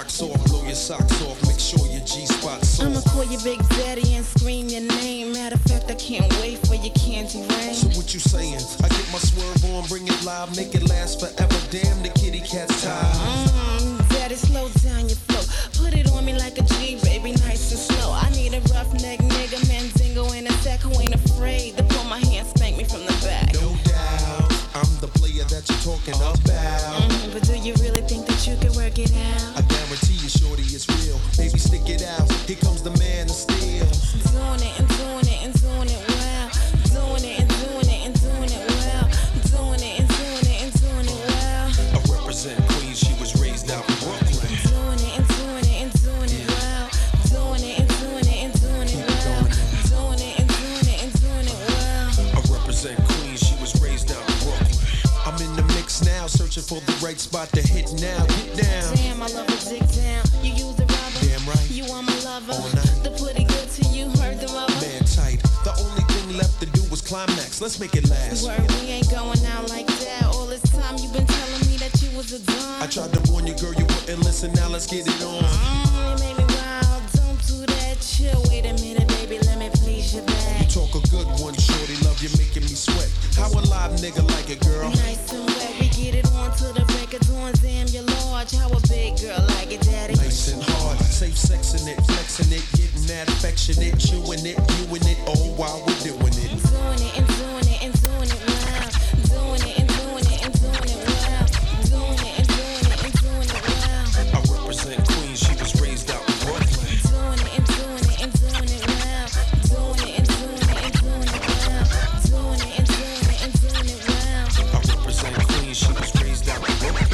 rocks off, blow your socks off, make sure your G-spot's off. I'ma call you Big Daddy and scream your name. Matter of fact, I can't wait for your candy rain. So what you saying? I get my swerve on, bring it live, make it last forever. Damn, the kitty cat's tired. Daddy, slow down your flow. Put it on me like a G, baby, nice and slow. I need a roughneck nigga, Mandingo in a sack who ain't afraid to pull my hand, spank me from the back. No doubt, I'm the player that you're talking about. But do you really think that you can work it out? I guarantee you, shorty, it's real. Baby, stick it out. Here comes the man of steel. Doing it and doing it and doing it well. Doing it and doing it and doing it well. Doing it and doing it and doing it well. I represent Queens, she was raised out in Brooklyn. Doing it and doing it and doing it well. Doing it and doing it and doing it well. Doing it and doing it and doing it well. I represent Queens, she was raised out in Brooklyn. I'm in the mix now, searching for the right spot to hit now. Get down. Damn, I love a dick down. You use the rubber. Damn right. You are my lover. All night. The pretty good to you, heard the rubber. Man tight. The only thing left to do was climax. Let's make it last. Word, we ain't going out like that. All this time you been telling me that you was a dime. I tried to warn you, girl, you wouldn't listen. Now let's get it on. You made me wild. Don't do that. Chill. Wait a minute, baby. Let me please your You back. talk a good one, shorty. Love you making me sweat. How a live nigga like it, girl? Nice and wet. We get it on to the break of dawn. Damn, you're large. How a big girl like it, daddy? Nice and hard, safe sexing it, flexing it, getting that affectionate, chewing it, viewing it, all while we're doing it. Doing it and doing it and doing it well. Doing it and doing it and doing it well. Doing it and doing it and doing it well. I represent Queens, she was raised out in Brooklyn. Doing it and doing it and doing it well. Doing it and doing it and doing it well. Doing it and doing it and doing it well. I represent Queens, she was raised out in Brooklyn.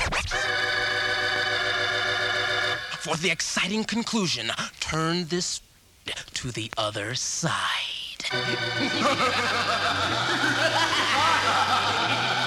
For the exciting conclusion, turn this to the other side.